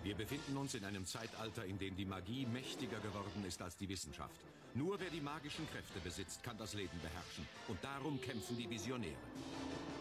Wir befinden uns in einem Zeitalter, in dem die Magie mächtiger geworden ist als die Wissenschaft. Nur wer die magischen Kräfte besitzt, kann das Leben beherrschen. Und darum kämpfen die Visionäre.